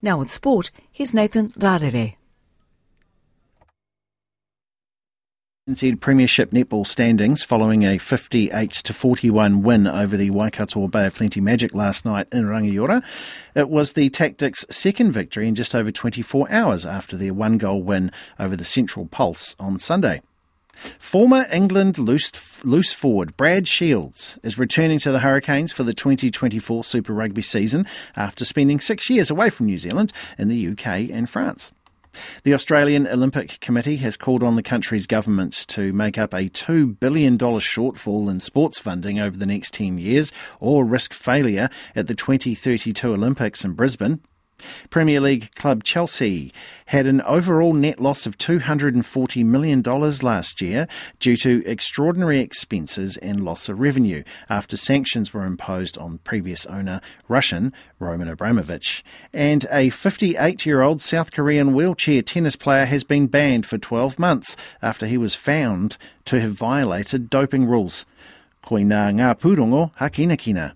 Now with sport, here's Nathan Rarere. Premiership netball standings following a 58-41 win over the Waikato Bay of Plenty Magic last night in Rangiora. It was the Tactics' second victory in just over 24 hours after their one-goal win over the Central Pulse on Sunday. Former England loose forward Brad Shields is returning to the Hurricanes for the 2024 Super Rugby season after spending 6 years away from New Zealand in the UK and France. The Australian Olympic Committee has called on the country's governments to make up a $2 billion shortfall in sports funding over the next 10 years or risk failure at the 2032 Olympics in Brisbane. Premier League club Chelsea had an overall net loss of $240 million last year due to extraordinary expenses and loss of revenue after sanctions were imposed on previous owner Russian Roman Abramovich. And a 58-year-old South Korean wheelchair tennis player has been banned for 12 months after he was found to have violated doping rules. Koe nā ngā pūrongo hakinakina.